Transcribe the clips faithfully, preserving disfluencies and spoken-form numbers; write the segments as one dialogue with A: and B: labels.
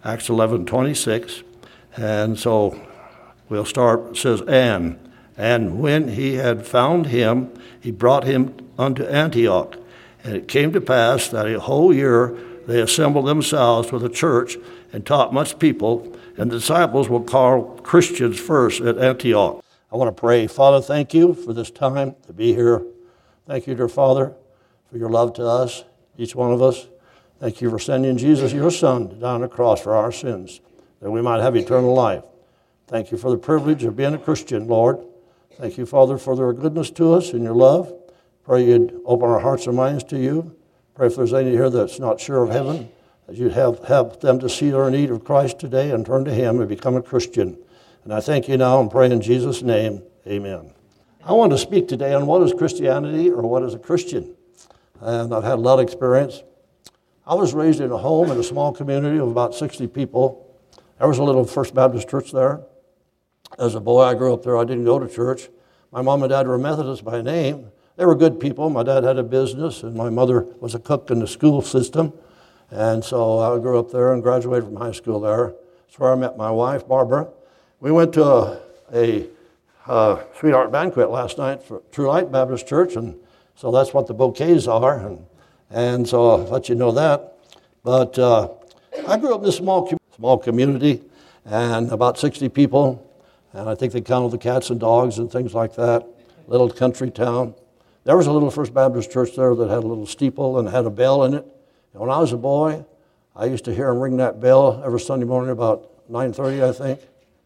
A: Acts eleven twenty-six. And so we'll start, it says, and. And when he had found him, he brought him unto Antioch. And it came to pass that a whole year they assembled themselves with a church and taught much people, and the disciples were called Christians first at Antioch. I want to pray. Father, thank you for this time to be here. Thank you, dear Father, for your love to us, each one of us. Thank you for sending Jesus, your Son, down on the cross for our sins, that we might have eternal life. Thank you for the privilege of being a Christian, Lord. Thank you, Father, for their goodness to us and your love. Pray you'd open our hearts and minds to you. Pray if there's any here that's not sure of heaven, that you'd have, have them to see their need of Christ today and turn to him and become a Christian. And I thank you now and pray in Jesus' name, amen. I want to speak today on what is Christianity or what is a Christian. And I've had a lot of experience. I was raised in a home in a small community of about sixty people. There was a little First Baptist church there. As a boy, I grew up there. I didn't go to church. My mom and dad were Methodists by name. They were good people. My dad had a business, and my mother was a cook in the school system. And so I grew up there and graduated from high school there. That's where I met my wife, Barbara. We went to a, a uh, sweetheart banquet last night for True Light Baptist Church, and so that's what the bouquets are. And, and so I'll let you know that. But uh, I grew up in this small, small community, and about sixty people. And I think they counted the cats and dogs and things like that. Little country town. There was a little First Baptist church there that had a little steeple and had a bell in it. And when I was a boy, I used to hear them ring that bell every Sunday morning about nine thirty, I think.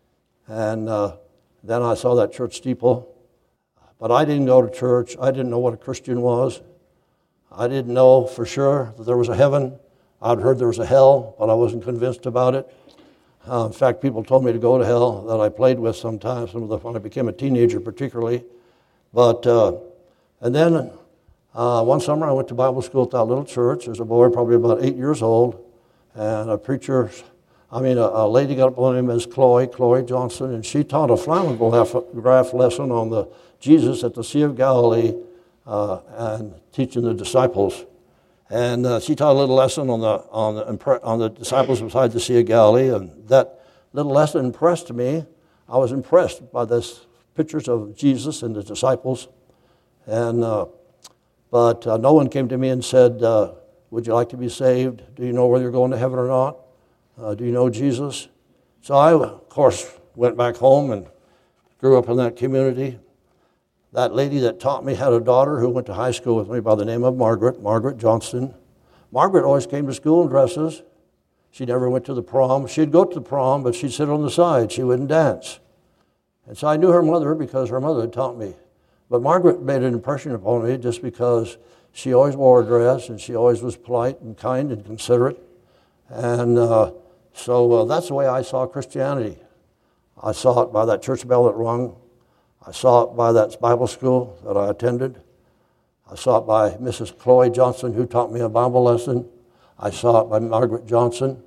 A: And uh, then I saw that church steeple. But I didn't go to church. I didn't know what a Christian was. I didn't know for sure that there was a heaven. I'd heard there was a hell, but I wasn't convinced about it. Uh, in fact, people told me to go to hell that I played with sometimes, some of the, when I became a teenager particularly. But, uh, and then uh, one summer I went to Bible school at that little church as a boy, probably about eight years old. And a preacher, I mean, a, a lady got up on him as Chloe, Chloe Johnson, and she taught a flannel-graph lesson on the Jesus at the Sea of Galilee uh, and teaching the disciples. And uh, she taught a little lesson on the on the on the disciples beside the Sea of Galilee, and that little lesson impressed me. I was impressed by this pictures of Jesus and the disciples, and uh, but uh, no one came to me and said, uh, "Would you like to be saved? Do you know whether you're going to heaven or not? Uh, do you know Jesus?" So I, of course, went back home and grew up in that community. That lady that taught me had a daughter who went to high school with me by the name of Margaret, Margaret Johnston. Margaret always came to school in dresses. She never went to the prom. She'd go to the prom, but she'd sit on the side. She wouldn't dance. And so I knew her mother because her mother had taught me. But Margaret made an impression upon me just because she always wore a dress and she always was polite and kind and considerate. And uh, so uh, that's the way I saw Christianity. I saw it by that church bell that rung. I saw it by that Bible school that I attended. I saw it by Missus Chloe Johnson, who taught me a Bible lesson. I saw it by Margaret Johnson.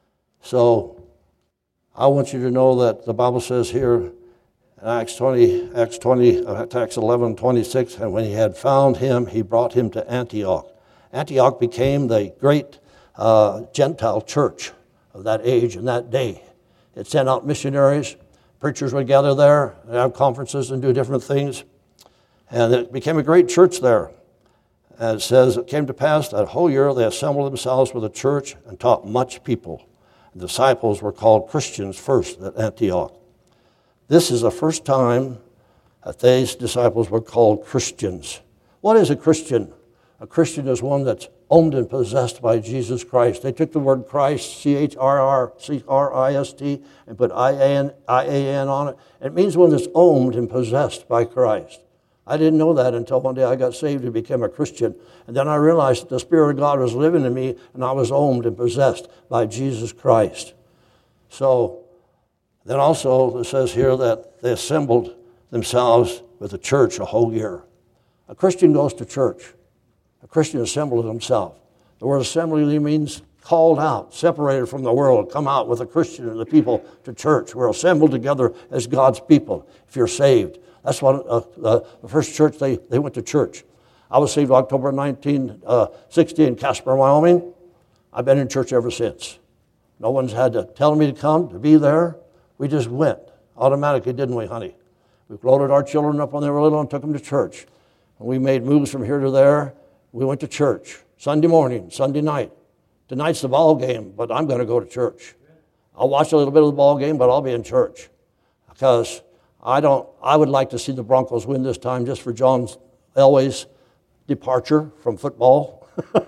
A: So I want you to know that the Bible says here in Acts twenty, Acts twenty, Acts eleven twenty-six, and when he had found him, he brought him to Antioch. Antioch became the great uh, Gentile church of that age and that day. It sent out missionaries. Preachers would gather there and have conferences and do different things. And it became a great church there. And it says, it came to pass that whole year they assembled themselves with a church and taught much people. The disciples were called Christians first at Antioch. This is the first time that these disciples were called Christians. What is a Christian? A Christian is one that's owned and possessed by Jesus Christ. They took the word Christ, C H R R C R I S T, and put I A N on it. It means one that's owned and possessed by Christ. I didn't know that until one day I got saved and became a Christian. And then I realized that the Spirit of God was living in me, and I was owned and possessed by Jesus Christ. So then also it says here that they assembled themselves with a church a whole year. A Christian goes to church. A Christian assembles himself. The word assembly means called out, separated from the world, come out with a Christian and the people to church. We're assembled together as God's people if you're saved. That's what uh, uh, the first church, they, they went to church. I was saved October nineteen sixty in Casper, Wyoming. I've been in church ever since. No one's had to tell me to come, to be there. We just went automatically, didn't we, honey? We loaded our children up when they were little and took them to church. And we made moves from here to there. We went to church Sunday morning, Sunday night. Tonight's the ball game, but I'm going to go to church. I'll watch a little bit of the ball game, but I'll be in church because I don't. I would like to see the Broncos win this time, just for John Elway's departure from football.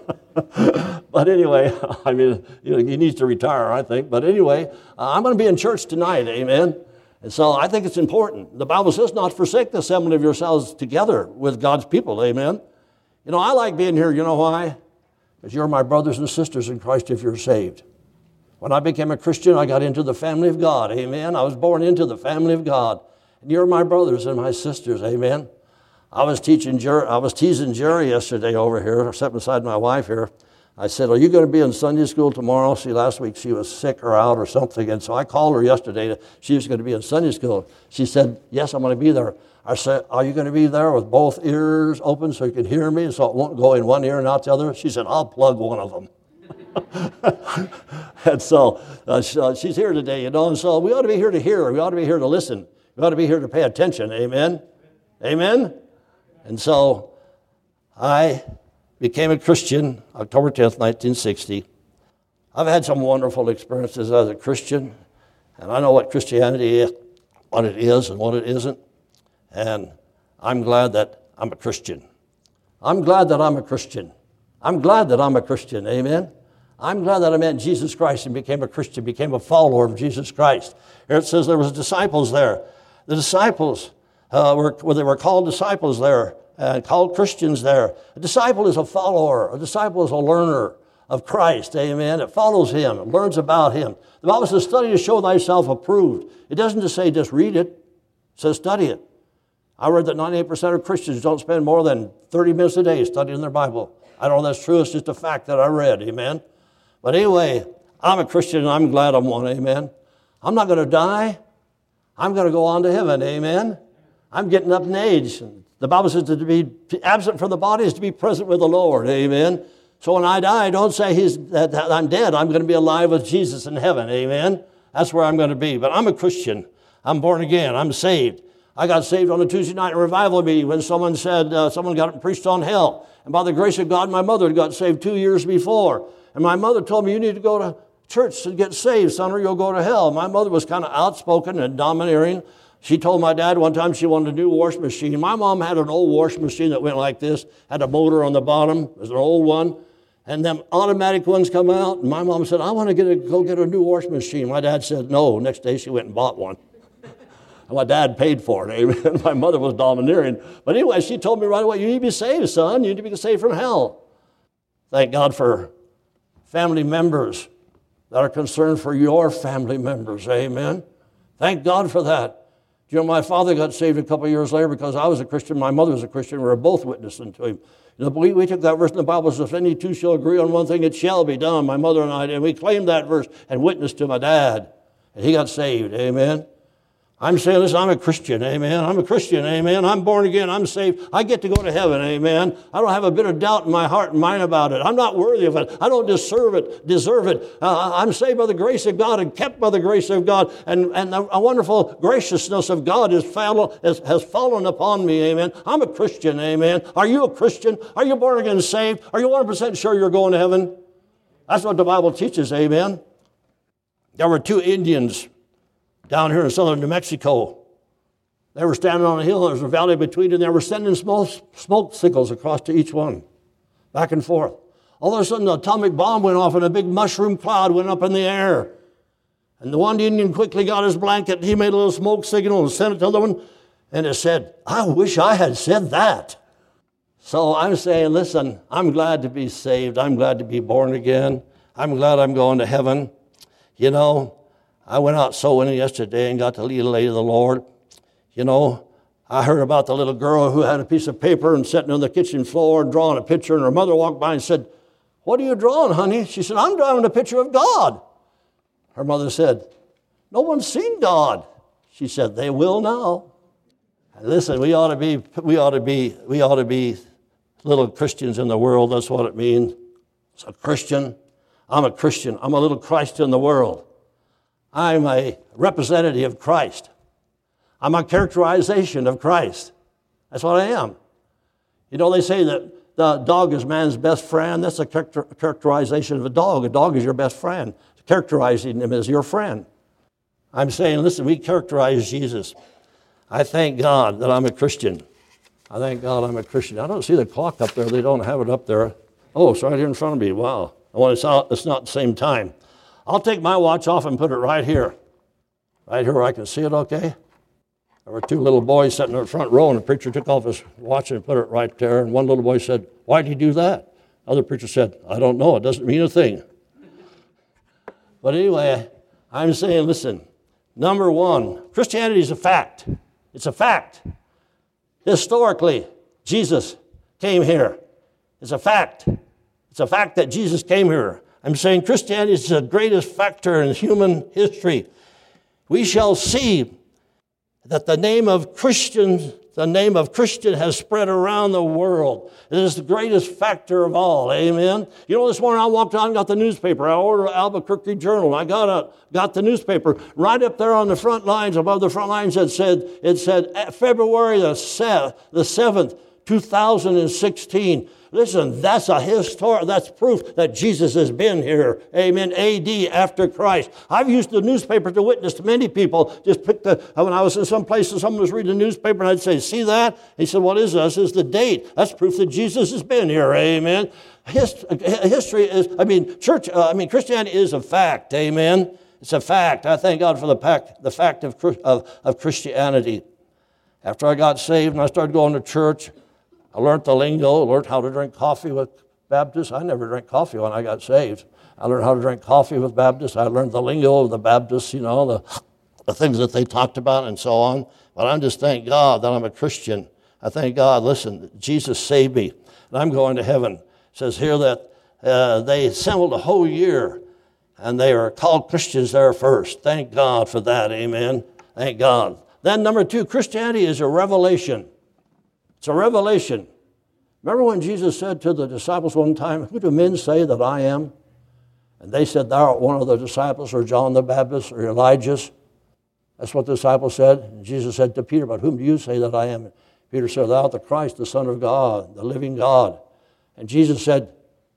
A: But anyway, I mean, you know, he needs to retire, I think. But anyway, uh, I'm going to be in church tonight, amen. And so I think it's important. The Bible says not forsake the assembly of yourselves together with God's people, amen. You know, I like being here. You know why? Because you're my brothers and sisters in Christ if you're saved. When I became a Christian, I got into the family of God, amen. I was born into the family of God. And you're my brothers and my sisters, amen. I was teaching, Jer- I was teasing Jerry yesterday over here, sitting beside my wife here. I said, are you going to be in Sunday school tomorrow? See, last week she was sick or out or something. And so I called her yesterday. She was going to be in Sunday school. She said, yes, I'm going to be there. I said, are you going to be there with both ears open so you can hear me so it won't go in one ear and out the other? She said, I'll plug one of them. And so uh, she's here today, you know. And so we ought to be here to hear. We ought to be here to listen. We ought to be here to pay attention. Amen? Amen? And so I became a Christian October tenth, nineteen sixty. I've had some wonderful experiences as a Christian, and I know what Christianity is, what it is and what it isn't, and I'm glad that I'm a Christian. I'm glad that I'm a Christian. I'm glad that I'm a Christian, amen? I'm glad that I met Jesus Christ and became a Christian, became a follower of Jesus Christ. Here it says there was disciples there. The disciples uh, were, well, they were called disciples there, and called Christians there. A disciple is a follower. A disciple is a learner of Christ, amen. It follows him, it learns about him. The Bible says, study to show thyself approved. It doesn't just say just read it. It says study it. I read that ninety-eight percent of Christians don't spend more than thirty minutes a day studying their Bible. I don't know if that's true. It's just a fact that I read, amen. But anyway, I'm a Christian and I'm glad I'm one, amen. I'm not going to die. I'm going to go on to heaven, amen. I'm getting up in age. The Bible says that to be absent from the body is to be present with the Lord, amen. So when I die, don't say he's, that, that I'm dead. I'm going to be alive with Jesus in heaven, amen. That's where I'm going to be. But I'm a Christian. I'm born again. I'm saved. I got saved on a Tuesday night revival meeting when someone said, uh, someone got preached on hell. And by the grace of God, my mother got saved two years before. And my mother told me, you need to go to church to get saved, son, or you'll go to hell. My mother was kind of outspoken and domineering. She told my dad one time she wanted a new wash machine. My mom had an old wash machine that went like this, had a motor on the bottom. It was an old one. And them automatic ones come out. And my mom said, I want to get a, go get a new wash machine. My dad said, no. Next day she went and bought one. And my dad paid for it. Amen. My mother was domineering. But anyway, she told me right away, you need to be saved, son. You need to be saved from hell. Thank God for family members that are concerned for your family members. Amen. Thank God for that. You know, my father got saved a couple of years later because I was a Christian, my mother was a Christian, we were both witnessing to him. You know, we, we took that verse in the Bible, says, if any two shall agree on one thing, it shall be done, my mother and I, and we claimed that verse and witnessed to my dad, and he got saved, amen. I'm saying, listen, I'm a Christian, amen. I'm a Christian, amen. I'm born again, I'm saved. I get to go to heaven, amen. I don't have a bit of doubt in my heart and mind about it. I'm not worthy of it. I don't deserve it, deserve it. Uh, I'm saved by the grace of God and kept by the grace of God. And, and the, a wonderful graciousness of God is follow, has, has fallen upon me, amen. I'm a Christian, amen. Are you a Christian? Are you born again saved? Are you one hundred percent sure you're going to heaven? That's what the Bible teaches, amen. There were two Indians down here in southern New Mexico. They were standing on a hill, there was a valley between, and they were sending small smoke signals across to each one, back and forth. All of a sudden, the atomic bomb went off, and a big mushroom cloud went up in the air. And the one Indian quickly got his blanket, he made a little smoke signal and sent it to the other one, and it said, I wish I had said that. So I'm saying, listen, I'm glad to be saved. I'm glad to be born again. I'm glad I'm going to heaven. You know, I went out sewing yesterday and got to lead a lady to the Lord. You know, I heard about the little girl who had a piece of paper and sitting on the kitchen floor and drawing a picture, and her mother walked by and said, what are you drawing, honey? She said, I'm drawing a picture of God. Her mother said, no one's seen God. She said, they will now. And listen, we ought to be, we ought to be, we ought to be little Christians in the world. That's what it means. It's a Christian. I'm a Christian. I'm a little Christ in the world. I'm a representative of Christ. I'm a characterization of Christ. That's what I am. You know, they say that the dog is man's best friend. That's a character, characterization of a dog. A dog is your best friend. Characterizing him as your friend. I'm saying, listen, we characterize Jesus. I thank God that I'm a Christian. I thank God I'm a Christian. I don't see the clock up there. They don't have it up there. Oh, it's right here in front of me. Wow. Well, it's, out, it's not the same time. I'll take my watch off and put it right here. Right here where I can see it, okay? There were two little boys sitting in the front row, and the preacher took off his watch and put it right there. And one little boy said, why did he do that? Other preacher said, I don't know. It doesn't mean a thing. But anyway, I'm saying, listen, number one, Christianity is a fact. It's a fact. Historically, Jesus came here. It's a fact. It's a fact that Jesus came here. I'm saying Christianity is the greatest factor in human history. We shall see that the name of Christian, the name of Christian has spread around the world. It is the greatest factor of all. Amen. You know, this morning I walked out and got the newspaper. I ordered Albuquerque Journal. I got a, got the newspaper. Right up there on the front lines, above the front lines, it said, it said February the seventh, two thousand sixteen. Listen, that's a historic, that's proof that Jesus has been here. Amen. A D after Christ. I've used the newspaper to witness to many people. Just pick the, when I was in some place and someone was reading the newspaper and I'd say, see that? He said, what is this? This is the date. That's proof that Jesus has been here. Amen. Hist- history is, I mean, church, uh, I mean, Christianity is a fact. Amen. It's a fact. I thank God for the fact, the fact of, of, of Christianity. After I got saved and I started going to church, I learned the lingo, learned how to drink coffee with Baptists. I never drank coffee when I got saved. I learned how to drink coffee with Baptists. I learned the lingo of the Baptists, you know, the, the things that they talked about and so on. But I just thank God that I'm a Christian. I thank God, listen, Jesus saved me, and I'm going to heaven. It says here that uh, they assembled a whole year, and they are called Christians there first. Thank God for that, amen. Thank God. Then number two, Christianity is a revelation. It's a revelation. Remember when Jesus said to the disciples one time, who do men say that I am? And they said, thou art one of the disciples, or John the Baptist, or Elijah. That's what the disciples said. And Jesus said to Peter, but whom do you say that I am? And Peter said, thou art the Christ, the Son of God, the living God. And Jesus said,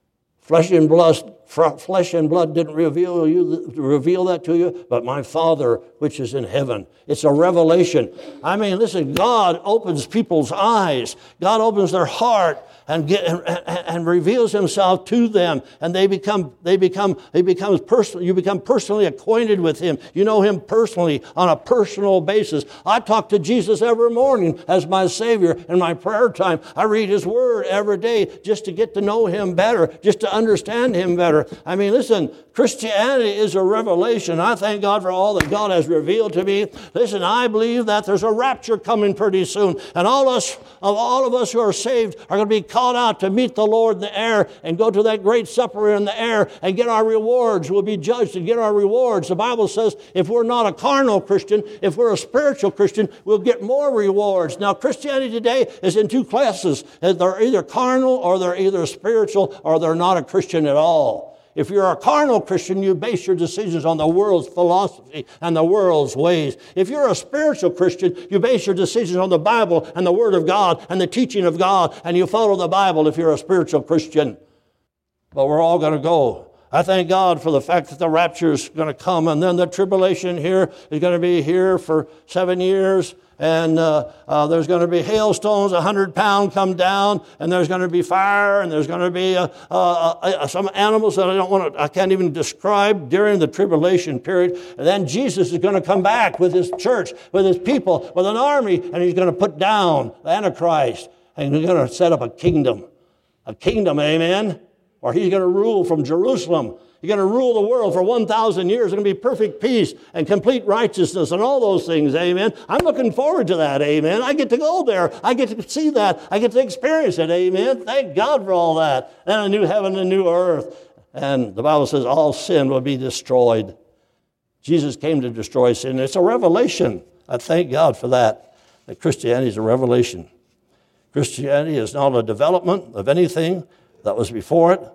A: flesh and blood, flesh and blood didn't reveal you reveal that to you, but my Father which is in heaven. It's a revelation. I mean, listen, God opens people's eyes. God opens their heart and get and, and reveals Himself to them, and they become they become they becomes personal. You become personally acquainted with Him. You know Him personally on a personal basis. I talk to Jesus every morning as my Savior in my prayer time. I read His Word every day just to get to know Him better, just to understand Him better. I mean, listen, Christianity is a revelation. I thank God for all that God has revealed to me. Listen, I believe that there's a rapture coming pretty soon, and all us, of all of us who are saved are going to be called out to meet the Lord in the air and go to that great supper in the air and get our rewards. We'll be judged and get our rewards. The Bible says if we're not a carnal Christian, if we're a spiritual Christian, we'll get more rewards. Now, Christianity today is in two classes. They're either carnal or they're either spiritual or they're not a Christian at all. If you're a carnal Christian, you base your decisions on the world's philosophy and the world's ways. If you're a spiritual Christian, you base your decisions on the Bible and the Word of God and the teaching of God, and you follow the Bible if you're a spiritual Christian. But we're all going to go. I thank God for the fact that the rapture is going to come, and then the tribulation here is going to be here for seven years. And uh, uh, there's going to be hailstones, a hundred pound come down, and there's going to be fire, and there's going to be uh, uh, uh, some animals that I don't want to, I can't even describe during the tribulation period. And then Jesus is going to come back with His church, with His people, with an army, and He's going to put down the Antichrist, and He's going to set up a kingdom, a kingdom, amen, or He's going to rule from Jerusalem. He's going to rule the world for one thousand years. There's going to be perfect peace and complete righteousness and all those things, amen. I'm looking forward to that, amen. I get to go there. I get to see that. I get to experience it, amen. Thank God for all that. And a new heaven and a new earth. And the Bible says all sin will be destroyed. Jesus came to destroy sin. It's a revelation. I thank God for that, that Christianity is a revelation. Christianity is not a development of anything that was before it,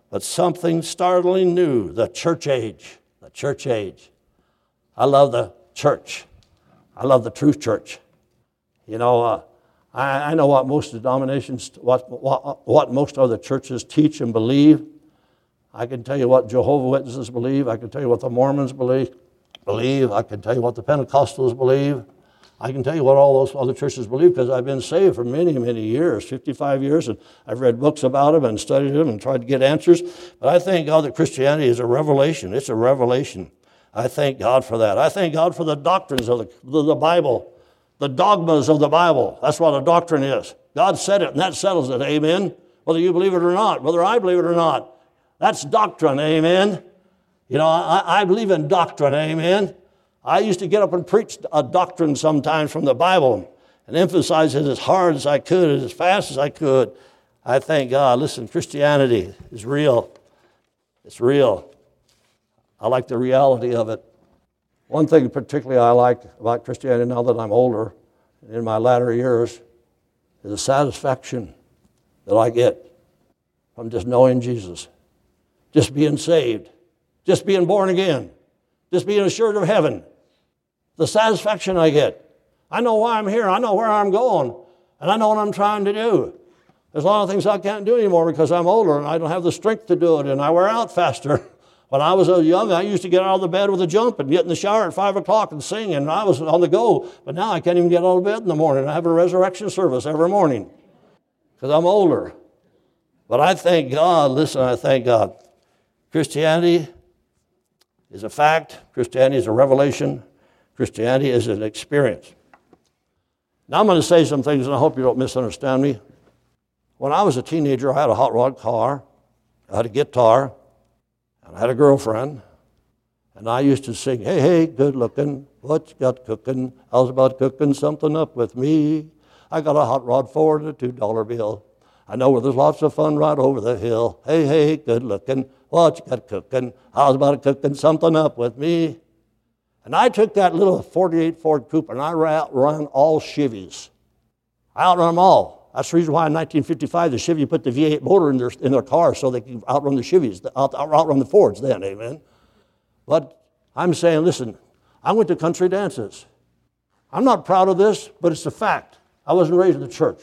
A: but something startling new, the church age, the church age. I love the church. I love the true church. You know, uh, I, I know what most denominations, what, what, what most other churches teach and believe. I can tell you what Jehovah's Witnesses believe. I can tell you what the Mormons believe. believe. I can tell you what the Pentecostals believe. I can tell you what all those other churches believe because I've been saved for many, many years, fifty-five years, and I've read books about them and studied them and tried to get answers. But I thank God that Christianity is a revelation. It's a revelation. I thank God for that. I thank God for the doctrines of the, the, the Bible, the dogmas of the Bible. That's what a doctrine is. God said it, and that settles it, amen? Whether you believe it or not, whether I believe it or not. That's doctrine, amen? You know, I, I believe in doctrine, amen? I used to get up and preach a doctrine sometimes from the Bible and emphasize it as hard as I could, as fast as I could. I thank God. Listen, Christianity is real. It's real. I like the reality of it. One thing particularly I like about Christianity now that I'm older, in my latter years, is the satisfaction that I get from just knowing Jesus, just being saved, just being born again, just being assured of heaven. The satisfaction I get. I know why I'm here. I know where I'm going. And I know what I'm trying to do. There's a lot of things I can't do anymore because I'm older and I don't have the strength to do it and I wear out faster. When I was young, I used to get out of the bed with a jump and get in the shower at five o'clock and sing, and I was on the go. But now I can't even get out of bed in the morning. I have a resurrection service every morning because I'm older. But I thank God. Listen, I thank God. Christianity is a fact. Christianity is a revelation. Christianity is an experience. Now I'm going to say some things, and I hope you don't misunderstand me. When I was a teenager, I had a hot rod car, I had a guitar, and I had a girlfriend, and I used to sing, hey, hey, good looking, what you got cooking? How's about cooking something up with me? I got a hot rod for a two dollar bill. I know where there's lots of fun right over the hill. Hey, hey, good looking, what you got cooking? How's about cooking something up with me? And I took that little forty-eight Ford Coupe and I outrun all Chevys. I outrun them all. That's the reason why in nineteen fifty-five the Chevy put the V eight motor in their in their car so they could outrun the Chevys, out, outrun the Fords then, amen. But I'm saying, listen, I went to country dances. I'm not proud of this, but it's a fact. I wasn't raised in the church.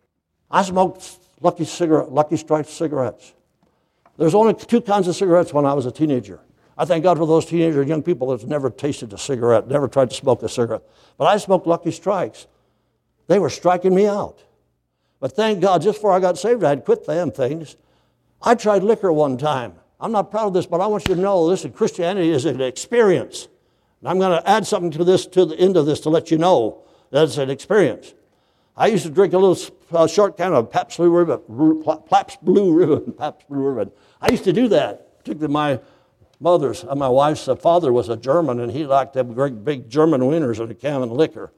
A: I smoked Lucky cigarette, Lucky Strike cigarettes. There's only two kinds of cigarettes when I was a teenager. I thank God for those teenager young people that's never tasted a cigarette, never tried to smoke a cigarette. But I smoked Lucky Strikes. They were striking me out. But thank God, just before I got saved, I had quit them things. I tried liquor one time. I'm not proud of this, but I want you to know, listen, Christianity is an experience. And I'm going to add something to this, to the end of this, to let you know that it's an experience. I used to drink a little uh, short can of Pabst Blue Ribbon, Pabst Blue Ribbon, Pabst Blue Ribbon. I used to do that, particularly my mother's, uh, my wife's uh, father was a German, and he liked them great big German wieners in a can of liquor.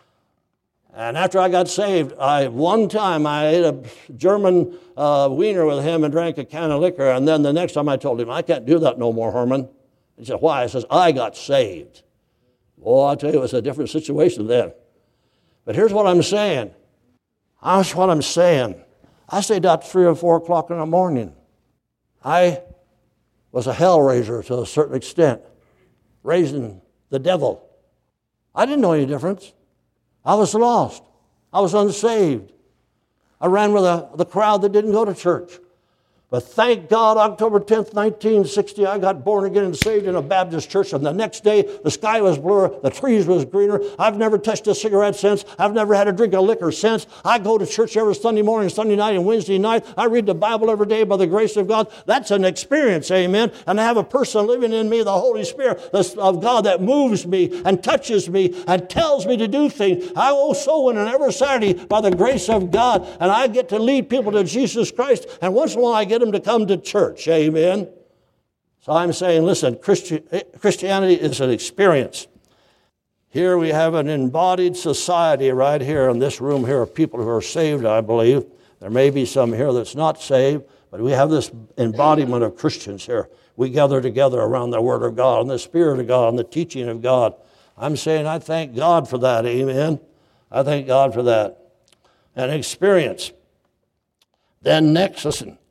A: And after I got saved, I one time I ate a German uh, wiener with him and drank a can of liquor, and then the next time I told him, I can't do that no more, Herman. He said, why? I says, I got saved. Well, I tell you, it was a different situation then. But here's what I'm saying. That's what I'm saying. I stayed up three or four o'clock in the morning. I was a hellraiser to a certain extent, raising the devil. I didn't know any difference. I was lost. I was unsaved. I ran with a, the crowd that didn't go to church. But thank God, October tenth, nineteen sixty, I got born again and saved in a Baptist church. And the next day, the sky was bluer, the trees was greener. I've never touched a cigarette since. I've never had a drink of liquor since. I go to church every Sunday morning, Sunday night, and Wednesday night. I read the Bible every day by the grace of God. That's an experience, amen. And I have a person living in me, the Holy Spirit of God, that moves me and touches me and tells me to do things. I go soul winning every Saturday by the grace of God. And I get to lead people to Jesus Christ. And once in a while, I get them to come to church, amen. So I'm saying, listen, Christi- Christianity is an experience. Here we have an embodied society right here in this room here of people who are saved, I believe. There may be some here that's not saved, but we have this embodiment of Christians here. We gather together around the Word of God and the Spirit of God and the teaching of God. I'm saying I thank God for that, amen. I thank God for that. An experience. Then next, listen,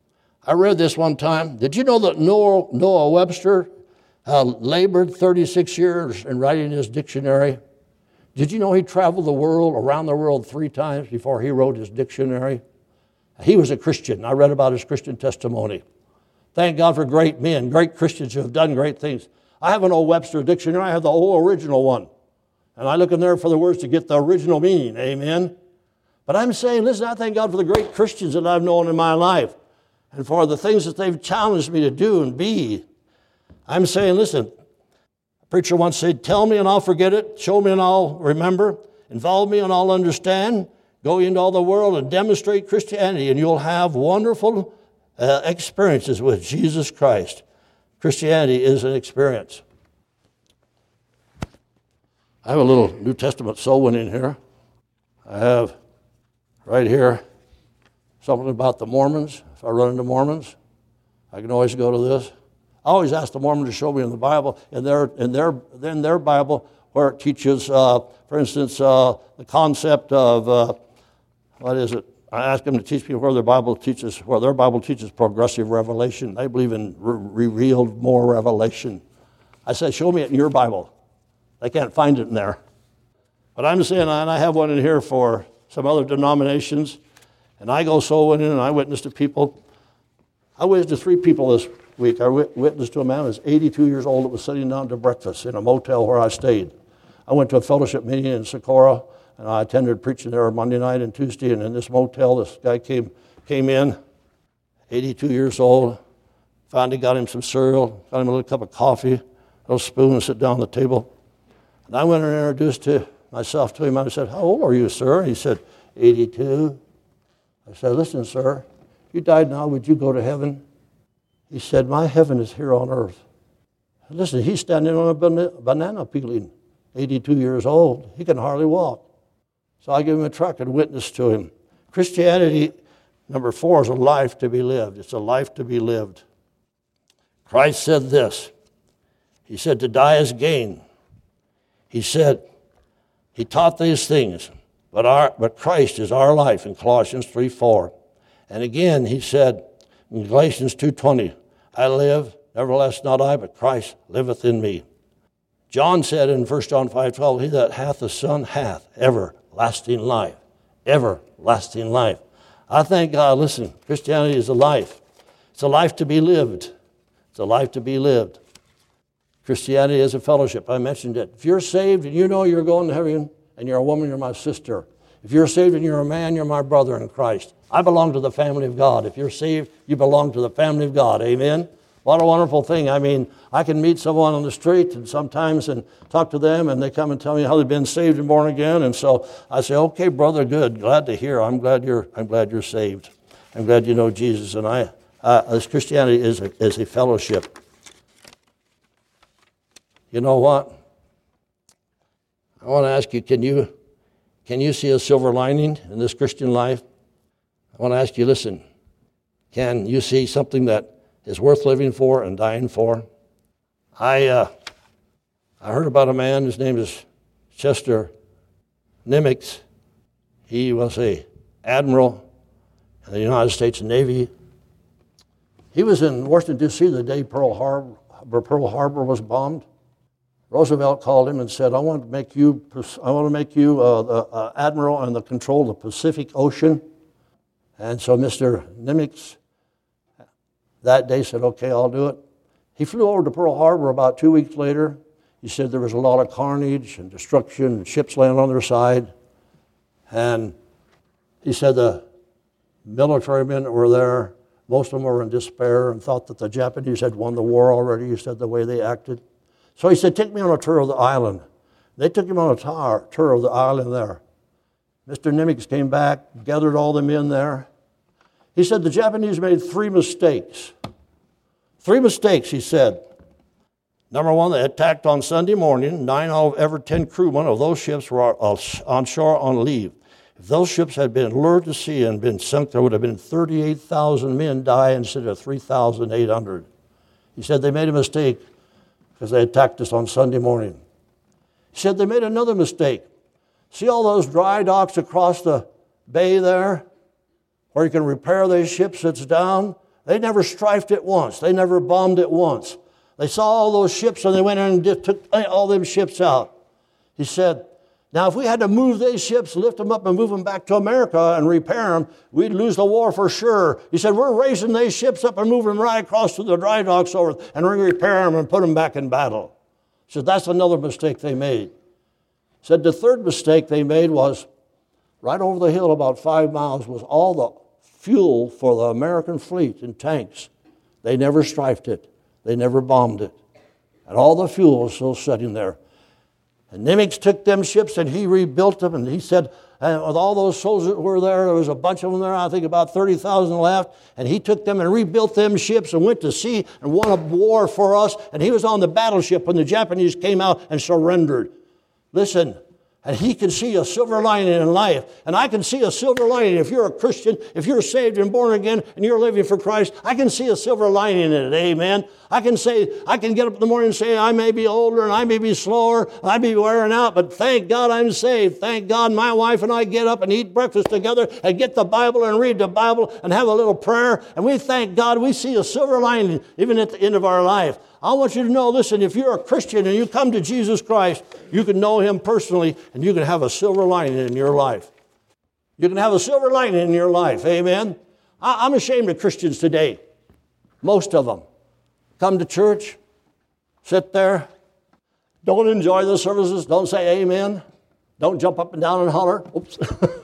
A: I read this one time. Did you know that Noah, Noah Webster uh, labored thirty-six years in writing his dictionary? Did you know he traveled the world, around the world three times before he wrote his dictionary? He was a Christian. I read about his Christian testimony. Thank God for great men, great Christians who have done great things. I have an old Webster dictionary. I have the old original one. And I look in there for the words to get the original meaning. Amen. But I'm saying, listen, I thank God for the great Christians that I've known in my life and for the things that they've challenged me to do and be. I'm saying, listen, a preacher once said, tell me and I'll forget it. Show me and I'll remember. Involve me and I'll understand. Go into all the world and demonstrate Christianity, and you'll have wonderful uh, experiences with Jesus Christ. Christianity is an experience. I have a little New Testament soul winning here. I have right here something about the Mormons. If I run into Mormons, I can always go to this. I always ask the Mormon to show me in the Bible, in their in their in their Bible, where it teaches, uh, for instance, uh, the concept of uh, what is it? I ask them to teach me where their Bible teaches, where their Bible teaches progressive revelation. They believe in re- revealed more revelation. I say, show me it in your Bible. They can't find it in there. But I'm saying, and I have one in here for some other denominations, and I go soul winning and I witness to people. I witnessed to three people this week. I witnessed to a man who was eighty-two years old that was sitting down to breakfast in a motel where I stayed. I went to a fellowship meeting in Socorro, and I attended preaching there Monday night and Tuesday, and in this motel, this guy came came in, eighty-two years old, finally got him some cereal, got him a little cup of coffee, a little spoon, and sit down at the table. And I went and introduced to myself to him. I said, how old are you, sir? And he said, eighty-two. I said, listen, sir, if you died now, would you go to heaven? He said, my heaven is here on earth. And listen, he's standing on a banana peeling, eighty-two years old. He can hardly walk. So I gave him a truck and witnessed to him. Christianity, number four, is a life to be lived. It's a life to be lived. Christ said this. He said, to die is gain. He said, he taught these things, but our but Christ is our life in Colossians three four. And again, he said in Galatians two twenty, I live, nevertheless not I, but Christ liveth in me. John said in First John five twelve, he that hath the Son hath everlasting life. Everlasting life. I thank God, listen, Christianity is a life. It's a life to be lived. It's a life to be lived. Christianity is a fellowship. I mentioned it. If you're saved and you know you're going to heaven, and you're a woman, you're my sister. If you're saved and you're a man, you're my brother in Christ. I belong to the family of God. If you're saved, you belong to the family of God. Amen? What a wonderful thing. I mean, I can meet someone on the street and sometimes and talk to them, and they come and tell me how they've been saved and born again. And so I say, okay, brother, good. Glad to hear. I'm glad you're, I'm glad you're saved. I'm glad you know Jesus. And I, uh, this Christianity is a, is a fellowship. You know what? I want to ask you, can you, can you see a silver lining in this Christian life? I want to ask you, listen, can you see something that is worth living for and dying for? I uh, I heard about a man, his name is Chester Nimitz. He was a admiral in the United States Navy. He was in Washington, D C the day Pearl Harbor, Pearl Harbor was bombed. Roosevelt called him and said, I want to make you, I want to make you uh, the uh, admiral and the control of the Pacific Ocean. And so Mister Nimitz that day said, okay, I'll do it. He flew over to Pearl Harbor about two weeks later. He said there was a lot of carnage and destruction and ships landing on their side. And he said the military men that were there, most of them were in despair and thought that the Japanese had won the war already. He said the way they acted. So he said, take me on a tour of the island. They took him on a tour, tour of the island there. Mister Nimitz came back, gathered all the men there. He said the Japanese made three mistakes. Three mistakes, he said. Number one, they attacked on Sunday morning. Nine out of every ten crewmen of those ships were on shore on leave. If those ships had been lured to sea and been sunk, there would have been thirty-eight thousand men die instead of three thousand eight hundred. He said they made a mistake because they attacked us on Sunday morning. He said they made another mistake. See all those dry docks across the bay there where you can repair those ships that's down? They never strifed it once. They never bombed it once. They saw all those ships and they went in and did, took all them ships out. He said, now if we had to move these ships, lift them up and move them back to America and repair them, we'd lose the war for sure. He said, we're raising these ships up and moving them right across to the dry docks over and we repair them and put them back in battle. He said, that's another mistake they made. He said, the third mistake they made was right over the hill about five miles was all the fuel for the American fleet in tanks. They never strifed it. They never bombed it. And all the fuel was still sitting there. And Nimitz took them ships and he rebuilt them. And he said, and with all those soldiers that were there, there was a bunch of them there, I think about thirty thousand left. And he took them and rebuilt them ships and went to sea and won a war for us. And he was on the battleship when the Japanese came out and surrendered. Listen. And he can see a silver lining in life. And I can see a silver lining if you're a Christian, if you're saved and born again and you're living for Christ. I can see a silver lining in it. Amen. I can say, I can get up in the morning and say, I may be older and I may be slower, I may be wearing out, but thank God I'm saved. Thank God my wife and I get up and eat breakfast together and get the Bible and read the Bible and have a little prayer. And we thank God we see a silver lining even at the end of our life. I want you to know, listen, if you're a Christian and you come to Jesus Christ, you can know him personally and you can have a silver lining in your life. You can have a silver lining in your life. Amen. I, I'm ashamed of Christians today. Most of them come to church, sit there, don't enjoy the services, don't say amen, don't jump up and down and holler. Oops.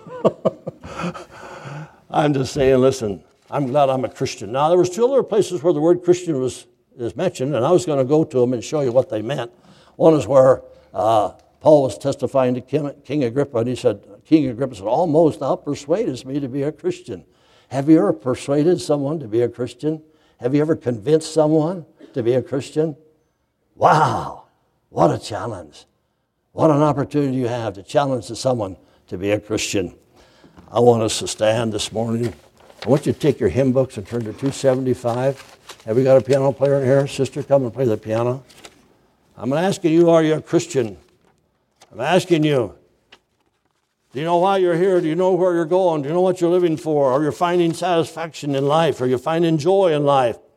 A: I'm just saying, listen, I'm glad I'm a Christian. Now, there was two other places where the word Christian was is mentioned, and I was going to go to them and show you what they meant. One is where uh, Paul was testifying to King, King Agrippa, and he said, King Agrippa said, almost thou persuadest me to be a Christian. Have you ever persuaded someone to be a Christian? Have you ever convinced someone to be a Christian? Wow, what a challenge. What an opportunity you have to challenge someone to be a Christian. I want us to stand this morning. I want you to take your hymn books and turn to two seventy-five. Have we got a piano player in here? Sister, come and play the piano. I'm asking you, are you a Christian? I'm asking you, do you know why you're here? Do you know where you're going? Do you know what you're living for? Are you finding satisfaction in life? Are you finding joy in life?